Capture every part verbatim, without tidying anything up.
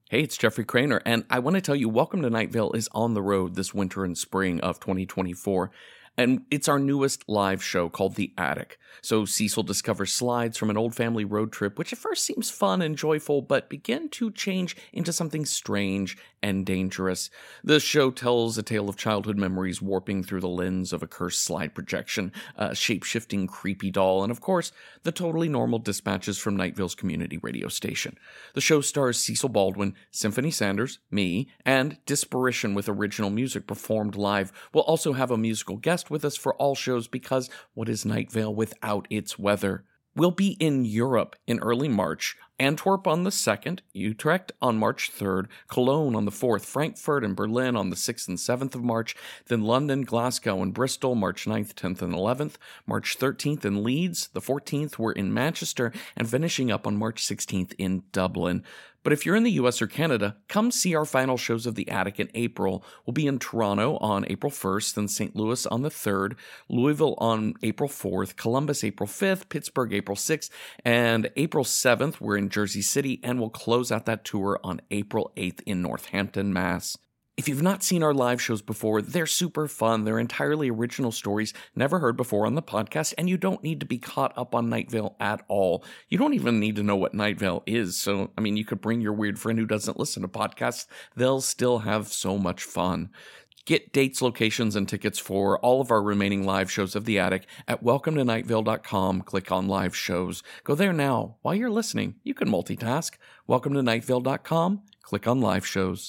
Hey, it's Jeffrey Craner, and I want to tell you, Welcome to Night Vale is on the road this winter and spring of twenty twenty-four, and it's our newest live show called The Attic. So Cecil discovers slides from an old family road trip, which at first seems fun and joyful, but begin to change into something strange and dangerous. The show tells a tale of childhood memories warping through the lens of a cursed slide projection, a shape-shifting creepy doll, and of course, the totally normal dispatches from Night Vale's community radio station. The show stars Cecil Baldwin, Symphony Sanders, me, and Disparition with original music performed live. We'll also have a musical guest with us for all shows because what is Night Vale without its weather? We'll be in Europe in early March, Antwerp on the second, Utrecht on March third, Cologne on the fourth, Frankfurt and Berlin on the sixth and seventh of March, then London, Glasgow, and Bristol March ninth, tenth, and eleventh, March thirteenth in Leeds, the fourteenth we're in Manchester, and finishing up on March sixteenth in Dublin. But if you're in the U S or Canada, come see our final shows of The Attic in April. We'll be in Toronto on April first, then Saint Louis on the third, Louisville on April fourth, Columbus April fifth, Pittsburgh April sixth, and April seventh we're in Jersey City, and we'll close out that tour on April eighth in Northampton, Mass. If you've not seen our live shows before, they're super fun. They're entirely original stories never heard before on the podcast, and you don't need to be caught up on Night Vale at all. You don't even need to know what Night Vale is. So, I mean, you could bring your weird friend who doesn't listen to podcasts. They'll still have so much fun. Get dates, locations, and tickets for all of our remaining live shows of The Attic at welcome to night vale dot com. Click on live shows. Go there now. While you're listening, you can multitask. welcome to night vale dot com. Click on live shows.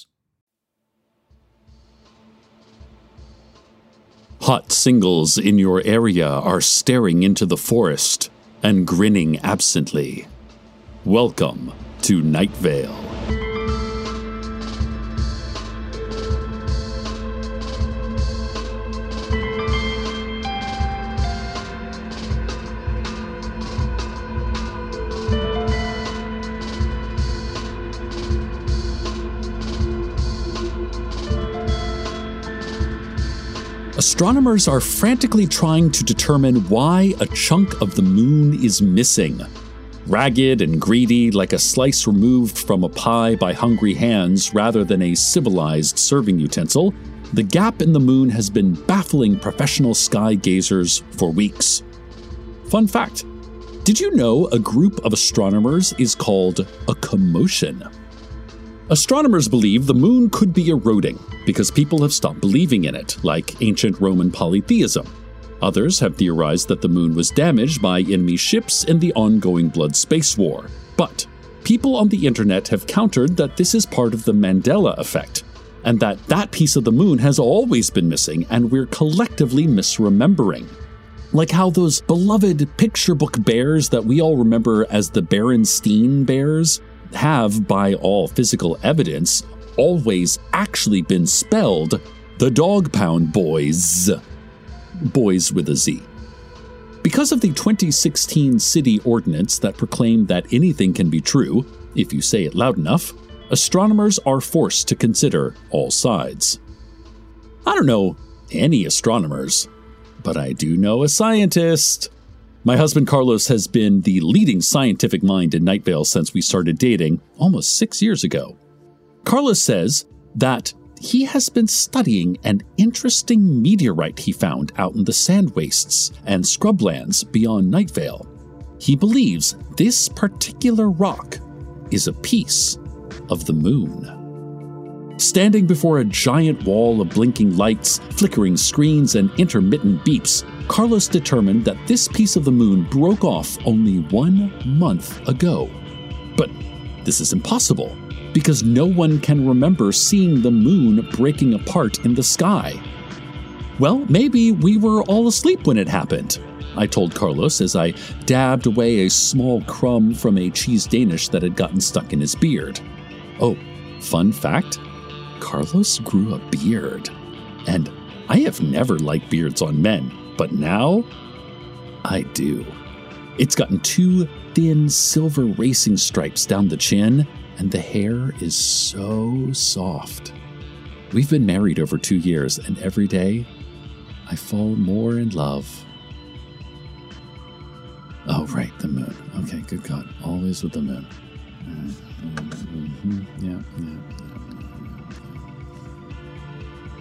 Hot singles in your area are staring into the forest and grinning absently. Welcome to Night Vale. Astronomers are frantically trying to determine why a chunk of the moon is missing. Ragged and greedy, like a slice removed from a pie by hungry hands rather than a civilized serving utensil, the gap in the moon has been baffling professional sky gazers for weeks. Fun fact, did you know a group of astronomers is called a commotion? Astronomers believe the moon could be eroding because people have stopped believing in it, like ancient Roman polytheism. Others have theorized that the moon was damaged by enemy ships in the ongoing blood space war. But people on the internet have countered that this is part of the Mandela effect, and that that piece of the moon has always been missing and we're collectively misremembering. Like how those beloved picture book bears that we all remember as the Berenstein Bears have, by all physical evidence, always actually been spelled the Dog Pound Boys. Boys with a Z. Because of the twenty sixteen city ordinance that proclaimed that anything can be true if you say it loud enough, astronomers are forced to consider all sides. I don't know any astronomers, but I do know a scientist. My husband Carlos has been the leading scientific mind in Night Vale since we started dating almost six years ago. Carlos says that he has been studying an interesting meteorite he found out in the sand wastes and scrublands beyond Night Vale. He believes this particular rock is a piece of the moon. Standing before a giant wall of blinking lights, flickering screens, and intermittent beeps, Carlos determined that this piece of the moon broke off only one month ago. But this is impossible, because no one can remember seeing the moon breaking apart in the sky. Well, maybe we were all asleep when it happened, I told Carlos as I dabbed away a small crumb from a cheese Danish that had gotten stuck in his beard. Oh, fun fact? Carlos grew a beard. And I have never liked beards on men, but now I do. It's gotten two thin silver racing stripes down the chin, and the hair is so soft. We've been married over two years, and every day I fall more in love. Oh, right, the moon. Okay, good God. Always with the moon. Mm-hmm. Yeah, yeah.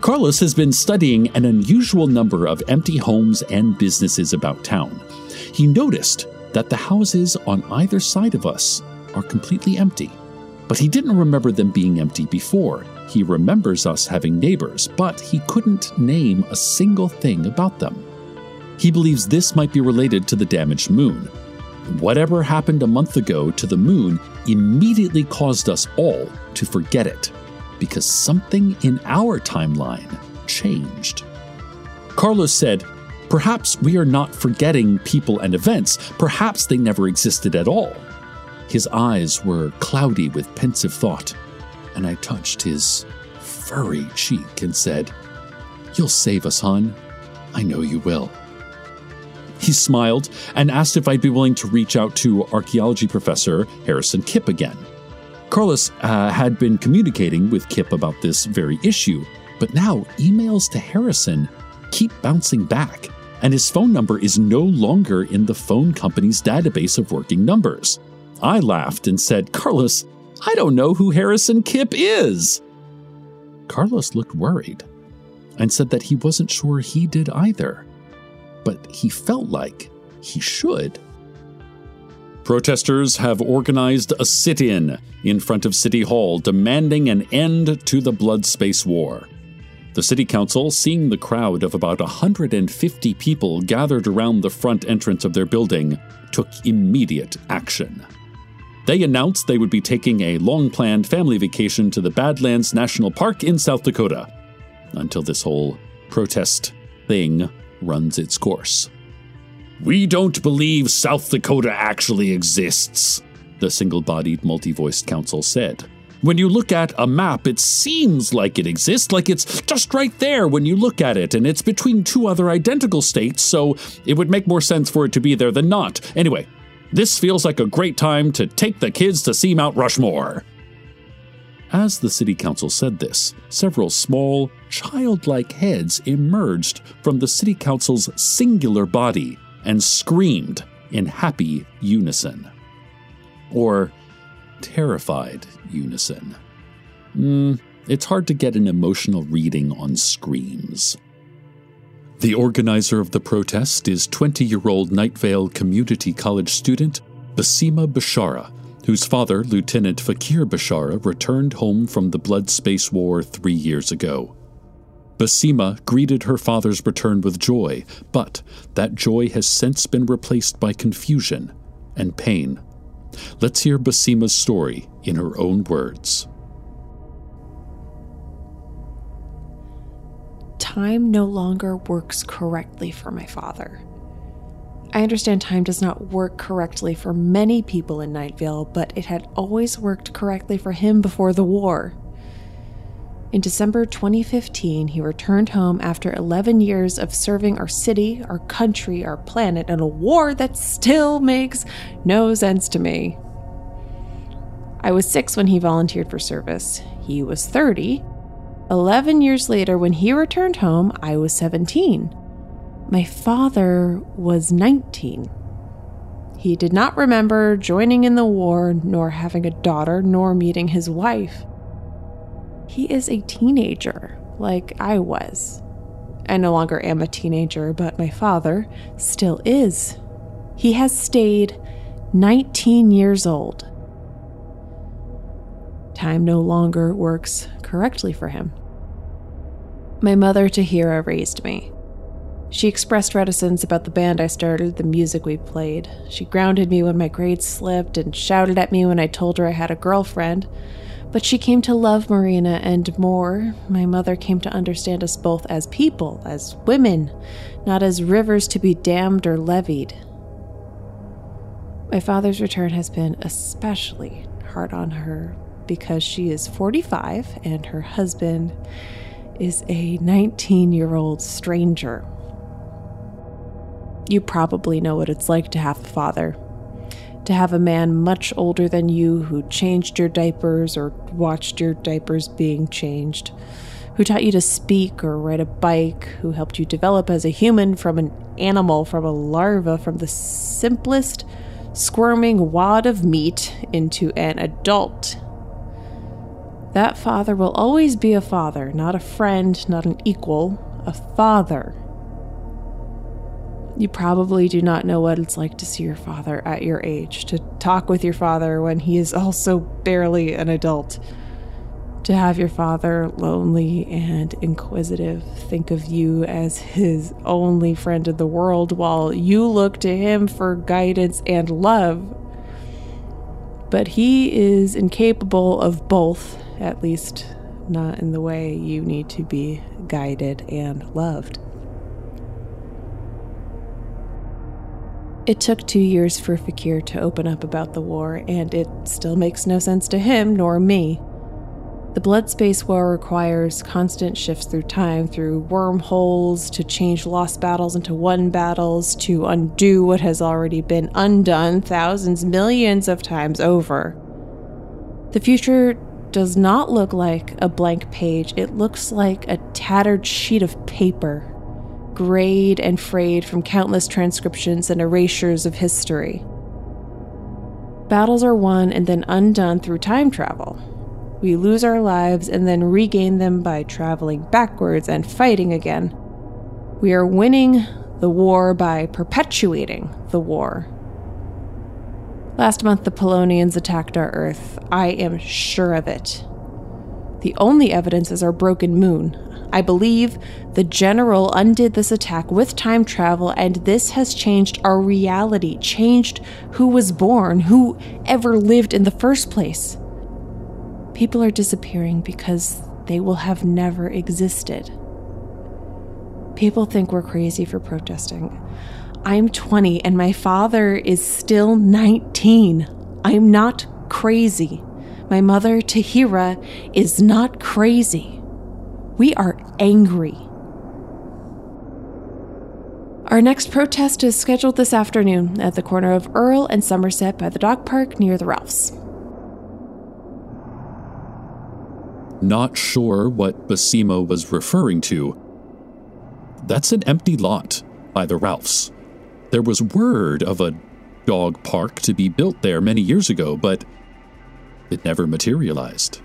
Carlos has been studying an unusual number of empty homes and businesses about town. He noticed that the houses on either side of us are completely empty. But he didn't remember them being empty before. He remembers us having neighbors, but he couldn't name a single thing about them. He believes this might be related to the damaged moon. Whatever happened a month ago to the moon immediately caused us all to forget it, because something in our timeline changed. Carlos said, "Perhaps we are not forgetting people and events. Perhaps they never existed at all." His eyes were cloudy with pensive thought, and I touched his furry cheek and said, "You'll save us, hon. I know you will." He smiled and asked if I'd be willing to reach out to archaeology professor Harrison Kipp again. Carlos uh, had been communicating with Kipp about this very issue, but now emails to Harrison keep bouncing back, and his phone number is no longer in the phone company's database of working numbers. I laughed and said, "Carlos, I don't know who Harrison Kipp is." Carlos looked worried and said that he wasn't sure he did either, but he felt like he should. Protesters have organized a sit-in in front of City Hall demanding an end to the blood space war. The city council, seeing the crowd of about one hundred fifty people gathered around the front entrance of their building, took immediate action. They announced they would be taking a long-planned family vacation to the Badlands National Park in South Dakota, until this whole protest thing runs its course. "We don't believe South Dakota actually exists," the single-bodied, multi-voiced council said. "When you look at a map, it seems like it exists, like it's just right there when you look at it, and it's between two other identical states, so it would make more sense for it to be there than not. Anyway, this feels like a great time to take the kids to see Mount Rushmore." As the city council said this, several small, childlike heads emerged from the city council's singular body and screamed in happy unison. Or terrified unison. Mm, it's hard to get an emotional reading on screams. The organizer of the protest is twenty-year-old Night Vale Community College student Basima Bashara, whose father, Lieutenant Fakir Bashara, returned home from the Blood Space War three years ago. Basima greeted her father's return with joy, but that joy has since been replaced by confusion and pain. Let's hear Basima's story in her own words. Time no longer works correctly for my father. I understand time does not work correctly for many people in Night Vale, but it had always worked correctly for him before the war. In December twenty fifteen, he returned home after eleven years of serving our city, our country, our planet in a war that still makes no sense to me. I was six when he volunteered for service. He was thirty. Eleven years later, when he returned home, I was seventeen. My father was nineteen. He did not remember joining in the war, nor having a daughter, nor meeting his wife. He is a teenager, like I was. I no longer am a teenager, but my father still is. He has stayed nineteen years old. Time no longer works correctly for him. My mother, Tahira, raised me. She expressed reticence about the band I started, the music we played. She grounded me when my grades slipped and shouted at me when I told her I had a girlfriend. But she came to love Marina, and more, my mother came to understand us both as people, as women, not as rivers to be dammed or levied. My father's return has been especially hard on her because she is forty-five and her husband is a nineteen-year-old stranger. You probably know what it's like to have a father. To have a man much older than you who changed your diapers or watched your diapers being changed, who taught you to speak or ride a bike, who helped you develop as a human from an animal, from a larva, from the simplest squirming wad of meat into an adult. That father will always be a father, not a friend, not an equal, a father. You probably do not know what it's like to see your father at your age, to talk with your father when he is also barely an adult, to have your father lonely and inquisitive, think of you as his only friend in the world while you look to him for guidance and love. But he is incapable of both, at least not in the way you need to be guided and loved. It took two years for Fakir to open up about the war, and it still makes no sense to him nor me. The blood space war requires constant shifts through time, through wormholes, to change lost battles into won battles, to undo what has already been undone thousands, millions of times over. The future does not look like a blank page. It looks like a tattered sheet of paper, grayed and frayed from countless transcriptions and erasures of history. Battles are won and then undone through time travel. We lose our lives and then regain them by traveling backwards and fighting again. We are winning the war by perpetuating the war. Last month, the Polonians attacked our Earth. I am sure of it. The only evidence is our broken moon. I believe the General undid this attack with time travel, and this has changed our reality, changed who was born, who ever lived in the first place. People are disappearing because they will have never existed. People think we're crazy for protesting. I'm twenty and my father is still nineteen. I'm not crazy. My mother, Tahira, is not crazy. We are angry. Our next protest is scheduled this afternoon at the corner of Earl and Somerset by the dog park near the Ralphs. Not sure what Basima was referring to. That's an empty lot by the Ralphs. There was word of a dog park to be built there many years ago, but it never materialized.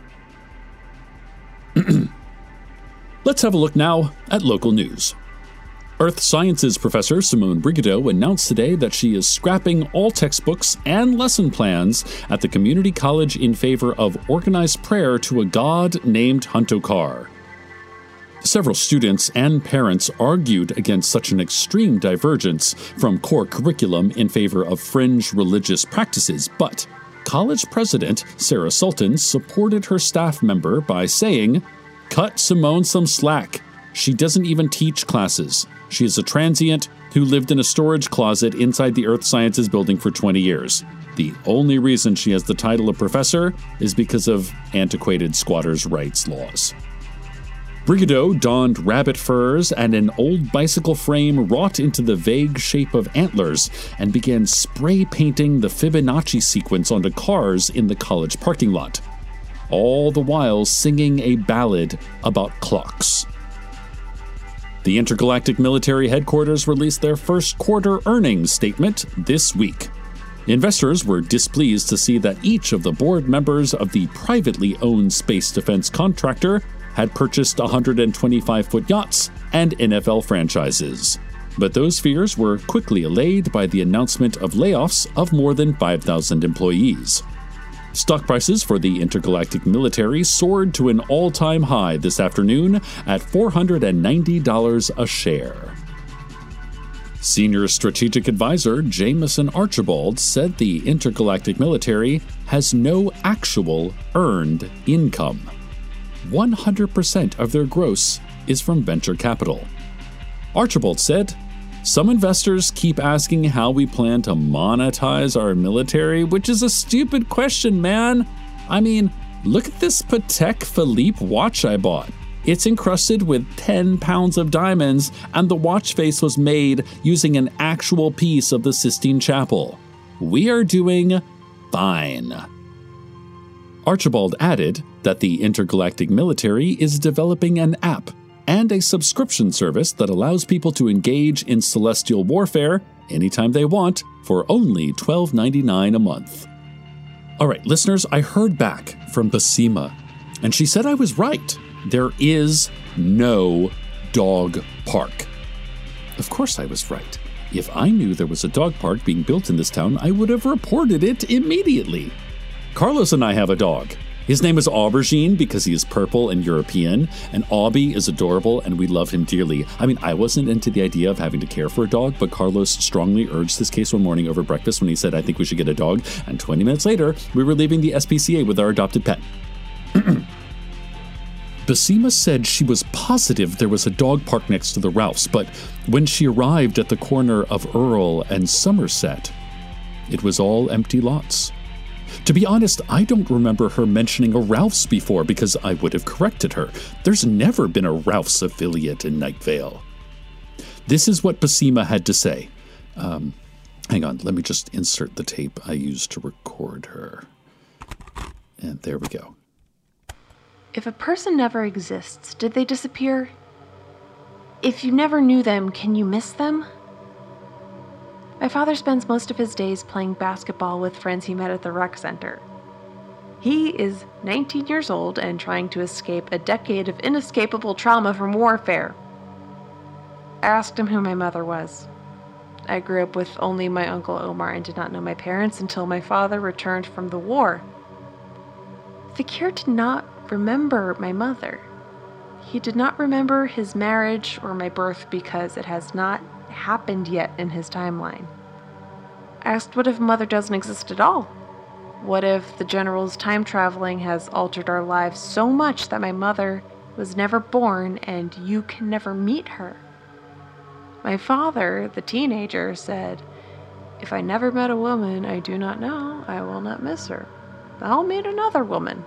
Let's have a look now at local news. Earth Sciences professor Simone Brigido announced today that she is scrapping all textbooks and lesson plans at the community college in favor of organized prayer to a god named Huntokar. Several students and parents argued against such an extreme divergence from core curriculum in favor of fringe religious practices, but college president Sarah Sultan supported her staff member by saying, "Cut Simone some slack. She doesn't even teach classes. She is a transient who lived in a storage closet inside the Earth Sciences building for twenty years. The only reason she has the title of professor is because of antiquated squatters' rights laws." Brigido donned rabbit furs and an old bicycle frame wrought into the vague shape of antlers and began spray painting the Fibonacci sequence onto cars in the college parking lot, all the while singing a ballad about clocks. The Intergalactic Military Headquarters released their first quarter earnings statement this week. Investors were displeased to see that each of the board members of the privately owned space defense contractor had purchased one hundred twenty-five foot yachts and N F L franchises. But those fears were quickly allayed by the announcement of layoffs of more than five thousand employees. Stock prices for the intergalactic military soared to an all-time high this afternoon at four hundred ninety dollars a share. Senior strategic advisor Jameson Archibald said the intergalactic military has no actual earned income. one hundred percent of their gross is from venture capital. Archibald said, "Some investors keep asking how we plan to monetize our military, which is a stupid question, man. I mean, look at this Patek Philippe watch I bought. It's encrusted with ten pounds of diamonds, and the watch face was made using an actual piece of the Sistine Chapel. We are doing fine." Archibald added that the intergalactic military is developing an app and a subscription service that allows people to engage in celestial warfare anytime they want for only twelve ninety-nine a month. All right, listeners, I heard back from Basima, And she said I was right. There is no dog park. Of course I was right. If I knew there was a dog park being built in this town, I would have reported it immediately. Carlos and I have a dog. His name is Aubergine because he is purple and European, and Aubie is adorable and we love him dearly. I mean, I wasn't into the idea of having to care for a dog, but Carlos strongly urged this case one morning over breakfast when he said, I think we should get a dog, and twenty minutes later, we were leaving the S P C A with our adopted pet. Basima said she was positive there was a dog park next to the Ralphs, but when she arrived at the corner of Earl and Somerset, it was all empty lots. To be honest, I don't remember her mentioning a Ralph's before because I would have corrected her. There's never been a Ralph's affiliate in Night Vale. This is what Basima had to say. Um, hang on, let me just insert the tape I used to record her. And there we go. If a person never exists, did they disappear? If you never knew them, can you miss them? My father spends most of his days playing basketball with friends he met at the rec center. He is nineteen years old and trying to escape a decade of inescapable trauma from warfare. I asked him who my mother was. I grew up with only my Uncle Omar and did not know my parents until my father returned from the war. Fakir did not remember my mother. He did not remember his marriage or my birth because it has not happened yet in his timeline. I asked, what if mother doesn't exist at all? What if the General's time traveling has altered our lives so much that my mother was never born and you can never meet her? My father, the teenager, said, if I never met a woman I do not know, I will not miss her. I'll meet another woman.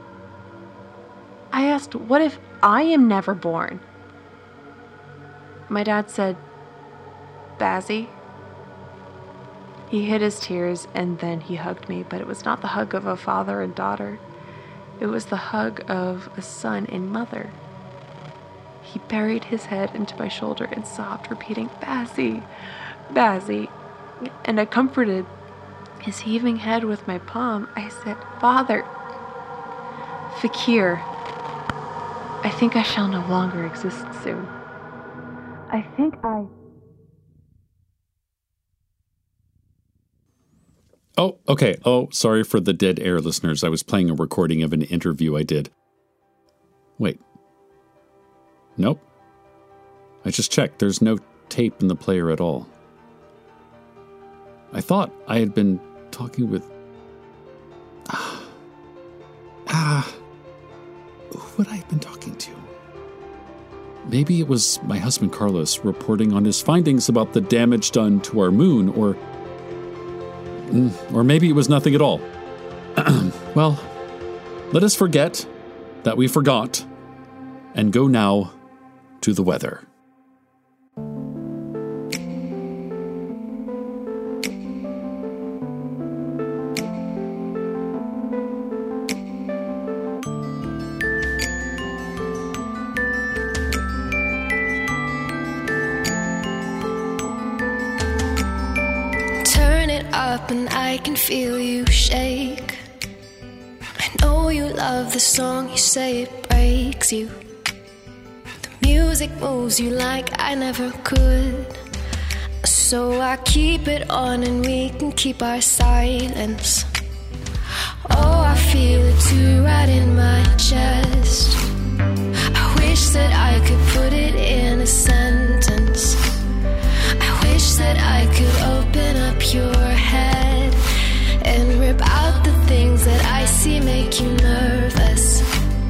I asked, what if I am never born? My dad said, Bazzy. He hid his tears and then he hugged me, but it was not the hug of a father and daughter. It was the hug of a son and mother. He buried his head into my shoulder and sobbed, repeating, Bazzy, Bazzy. And I comforted his heaving head with my palm. I said, Father, Fakir, I think I shall no longer exist soon. I think I... Oh, okay. Oh, sorry for the dead air, listeners. I was playing a recording of an interview I did. Wait. Nope. I just checked. There's no tape in the player at all. I thought I had been talking with... Ah. Ah. Who would I have been talking to? Maybe it was my husband Carlos reporting on his findings about the damage done to our moon, or... Or maybe it was nothing at all. Well, let us forget that we forgot and go now to the weather. Up and I can feel you shake. I know you love the song, you say it breaks you. The music moves you like I never could. So I keep it on and we can keep our silence. Oh, I feel it too right in my chest. I wish that I could put it in a sentence. I wish that I could open up your head and rip out the things that I see make you nervous.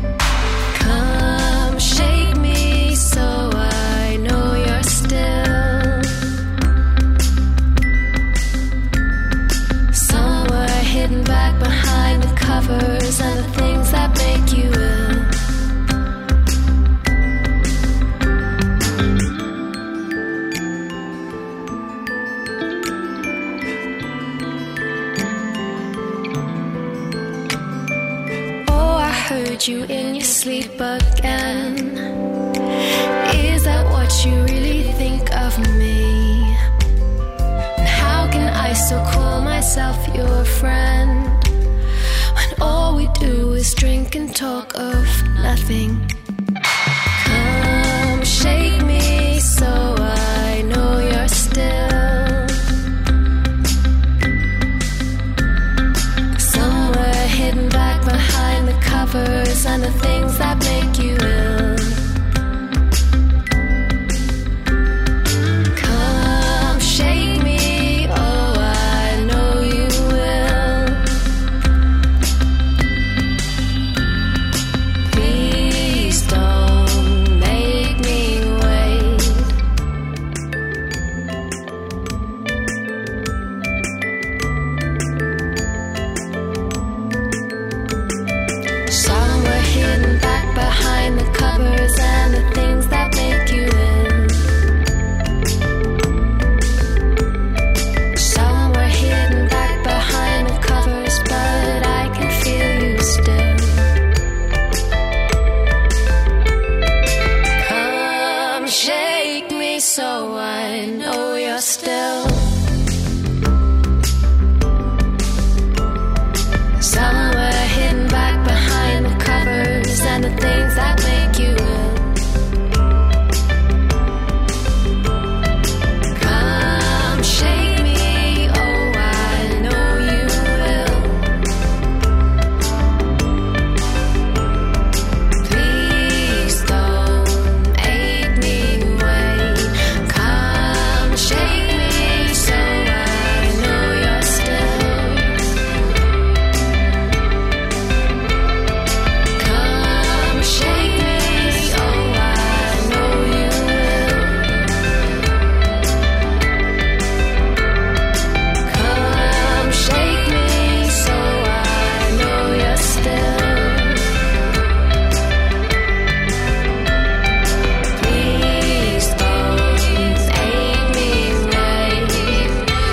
Come shake me so I know you're still somewhere hidden back behind the covers and the things that make you ill. You in your sleep again. Is that what you really think of me? And how can I still call myself your friend when all we do is drink and talk of nothing. Come shake me so I know you're still somewhere hidden back behind the covers and the things that make you ill. Come shake me, oh I know you will. Please don't make me wait. Somewhere hidden back behind the covers and the things that make you ill. Somewhere hidden back behind the covers, but I can feel you still. Come shake me so I know you're still somewhere hidden back behind the covers and the things that make you ill. Come shake me, oh I know you will. Please don't make me wait. Come shake me so I know you're still. Come shake me, oh I know you will. Come shake me so I know you're still. Please don't make me wait.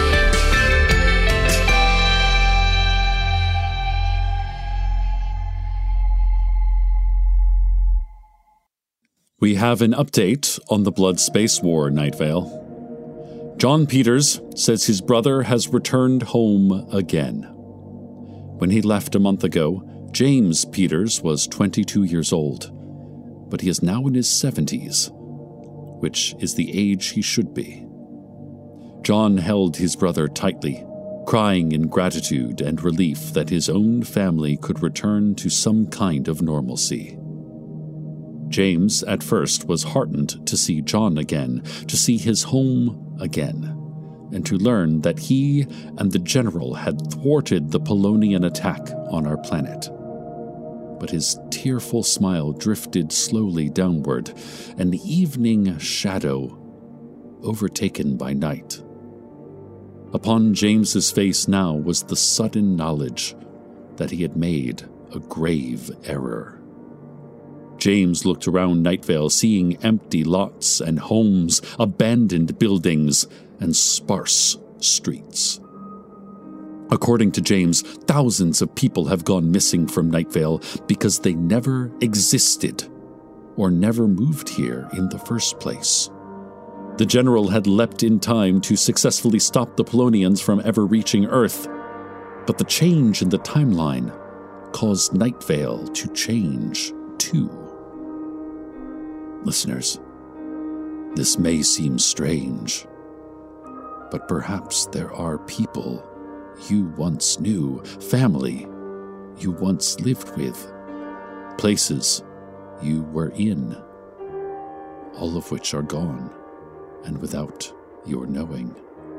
We have an update on the Blood Space War, Night Vale. John Peters says his brother has returned home again. When he left a month ago, James Peters was twenty-two years old, but he is now in his seventies, which is the age he should be. John held his brother tightly, crying in gratitude and relief that his own family could return to some kind of normalcy. James, at first, was heartened to see John again, to see his home again, and to learn that he and the General had thwarted the Polonian attack on our planet. But his tearful smile drifted slowly downward, an evening shadow overtaken by night. Upon James's face now was the sudden knowledge that he had made a grave error. James looked around Night Vale, seeing empty lots and homes, abandoned buildings, and sparse streets. According to James, thousands of people have gone missing from Night Vale because they never existed or never moved here in the first place. The General had leapt in time to successfully stop the Polonians from ever reaching Earth, but the change in the timeline caused Night Vale to change too. Listeners, this may seem strange, but perhaps there are people you once knew, family you once lived with, places you were in, all of which are gone and without your knowing.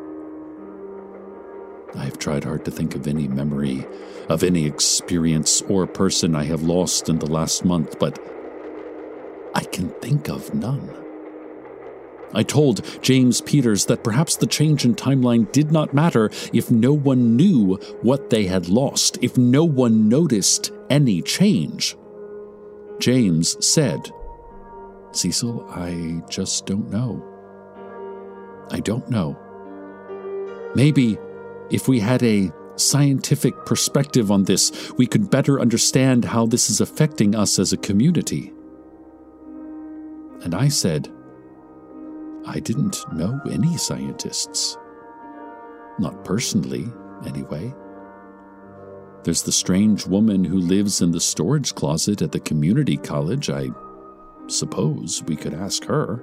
I have tried hard to think of any memory, of any experience or person I have lost in the last month, but I can think of none. I told James Peters that perhaps the change in timeline did not matter if no one knew what they had lost, if no one noticed any change. James said, "Cecil, I just don't know. I don't know. Maybe if we had a scientific perspective on this, we could better understand how this is affecting us as a community." And I said, I didn't know any scientists. Not personally, anyway. There's the strange woman who lives in the storage closet at the community college. I suppose we could ask her.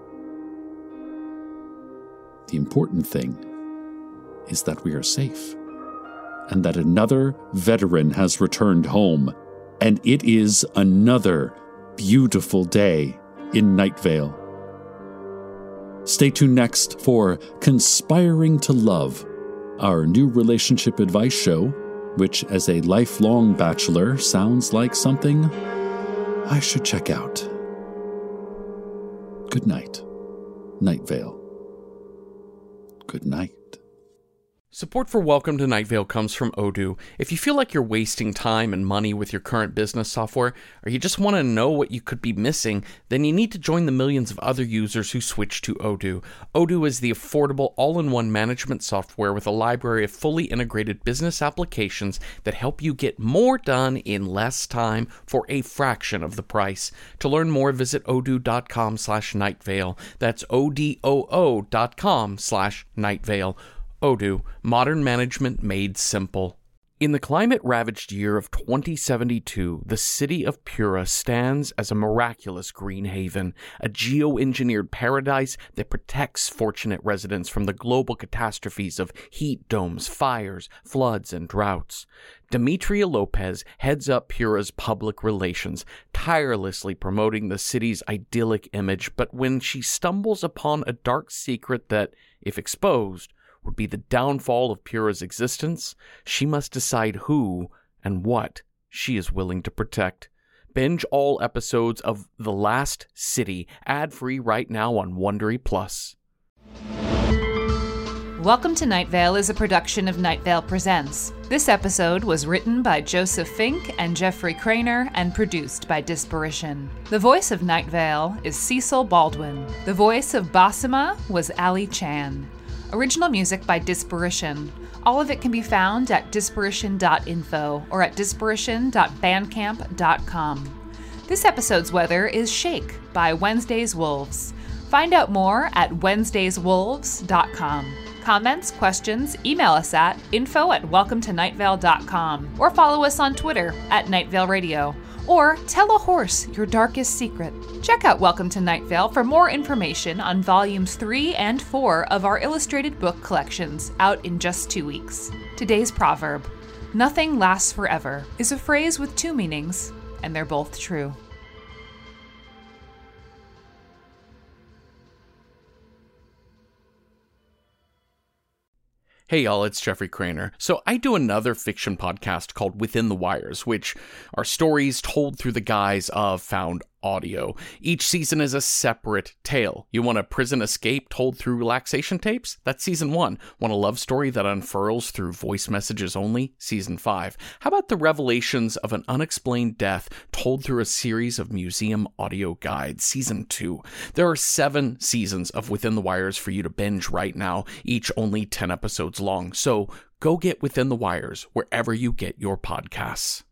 The important thing is that we are safe, and that another veteran has returned home, and it is another beautiful day in Night Vale. Stay tuned next for Conspiring to Love, our new relationship advice show, which as a lifelong bachelor sounds like something I should check out. Good night, Night Vale. Good night. Support for Welcome to Night Vale comes from Odoo. If you feel like you're wasting time and money with your current business software, or you just want to know what you could be missing, then you need to join the millions of other users who switch to Odoo. Odoo is the affordable all-in-one management software with a library of fully integrated business applications that help you get more done in less time for a fraction of the price. To learn more, visit odoo.com slash nightvale. That's O-D-O-O dot com slash nightvale. Odoo, modern management made simple. In the climate-ravaged year of twenty seventy-two, the city of Pura stands as a miraculous green haven, a geo-engineered paradise that protects fortunate residents from the global catastrophes of heat domes, fires, floods, and droughts. Demetria Lopez heads up Pura's public relations, tirelessly promoting the city's idyllic image, but when she stumbles upon a dark secret that, if exposed, would be the downfall of Pura's existence, she must decide who and what she is willing to protect. Binge all episodes of The Last City, ad-free right now on Wondery Plus. Welcome to Night Vale is a production of Night Vale Presents. This episode was written by Joseph Fink and Jeffrey Craner and produced by Disparition. The voice of Night Vale is Cecil Baldwin. The voice of Basima was Ali Chan. Original music by Disparition. All of it can be found at disparition dot info or at disparition dot bandcamp dot com. This episode's weather is Shake by Wednesday's Wolves. Find out more at wednesdays wolves dot com. Comments, questions, email us at info at welcome to night vale dot com or follow us on Twitter at Night Vale Radio. Or tell a horse your darkest secret. Check out Welcome to Night Vale for more information on volumes three and four of our illustrated book collections, out in just two weeks. Today's proverb, "Nothing lasts forever," is a phrase with two meanings, and they're both true. Hey y'all, it's Jeffrey Craner. So I do another fiction podcast called Within the Wires, which are stories told through the guise of found audio. Each season is a separate tale. You want a prison escape told through relaxation tapes? That's season one. Want a love story that unfurls through voice messages only? Season five. How about the revelations of an unexplained death told through a series of museum audio guides? Season two. There are seven seasons of Within the Wires for you to binge right now, each only ten episodes long. So go get Within the Wires wherever you get your podcasts.